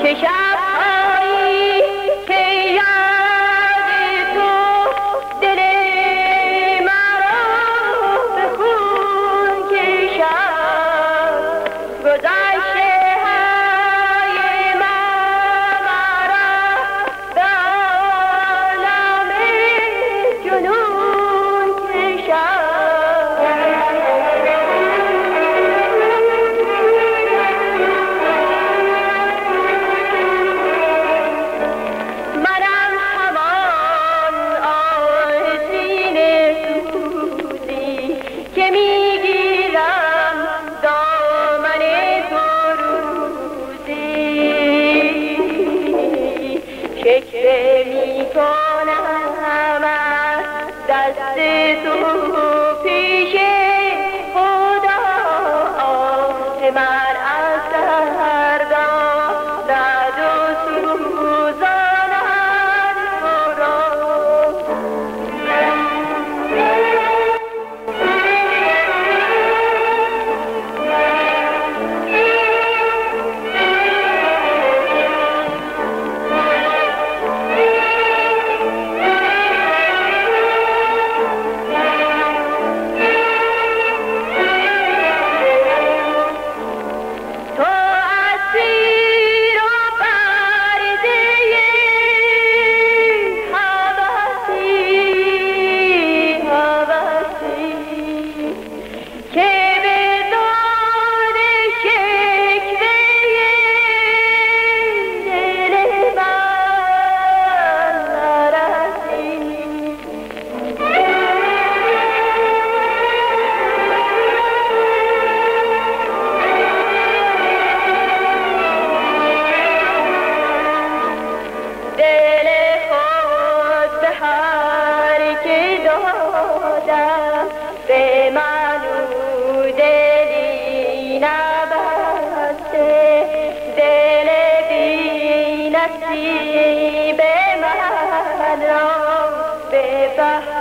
شب‌هایی که یاد تو دل مرا به خون کشد گذشته های مرا به عالم جنون کشد منم همان آستین سوزی که میگیرم دامن تو روزی شکوه میکنم از دست تو پیش خدا که من از دردم درد و سوزانم تو را تو اسیر و پرده هوسی که به داد شکوه دل من نرسی دل خود به هر که دادم به من او دلی نبسته دل بی نصیب من را به